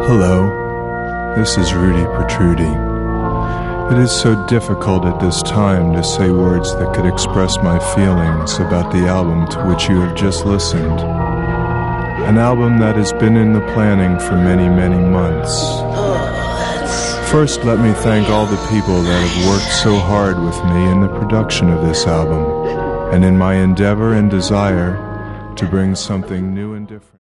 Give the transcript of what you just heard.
Hello, this is Rudy Protrudi. It is so difficult at this time to say words that could express my feelings about the album to which you have just listened. An album that has been in the planning for many, many months. First, let me thank all the people that have worked so hard with me in the production of this album, and in my endeavor and desire to bring something new and different.